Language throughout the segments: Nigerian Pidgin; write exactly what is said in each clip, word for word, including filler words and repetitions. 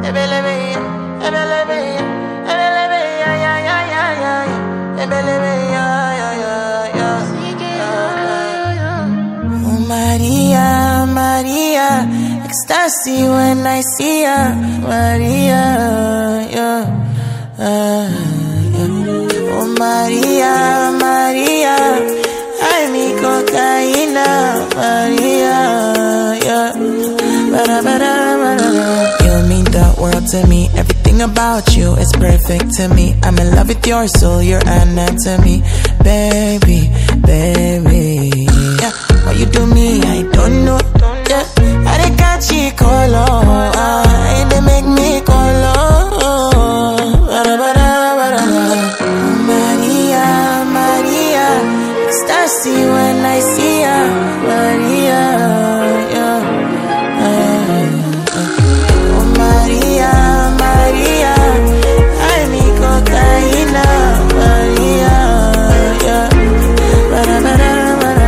Oh Maria, Maria, ecstasy when I see ya, Maria, yeah, uh, yeah. Oh Maria, Maria, I me cocaína, Maria, yeah. Ba-da, ba-da, ba-da. You mean the world to me. Everything about you is perfect to me. I'm in love with your soul, your anatomy, baby, baby. Yeah, what you do me, I don't know. Yeah, I dey catch you color, I dey make me color. Ba-da, ba-da, ba-da. Maria, Maria, ecstasy when I see ya, Maria, yeah. Oh Maria, Maria, I me cocaína, Maria, yeah. Ba-da, ba-da, ba-da.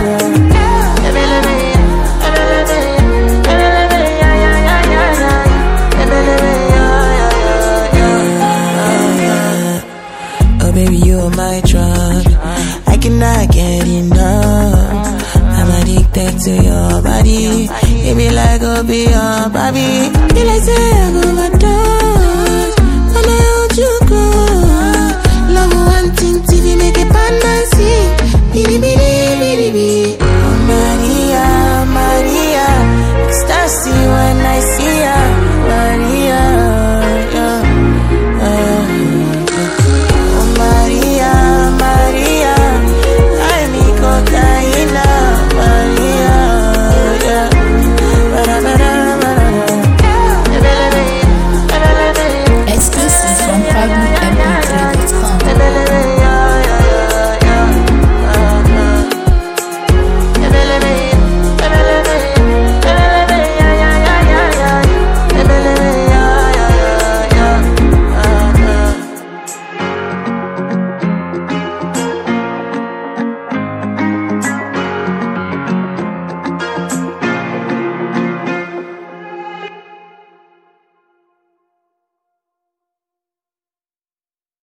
Oh baby, you are my drug, I cannot get enough. I'm addicted to your body. It be like a be your baby. Feel like say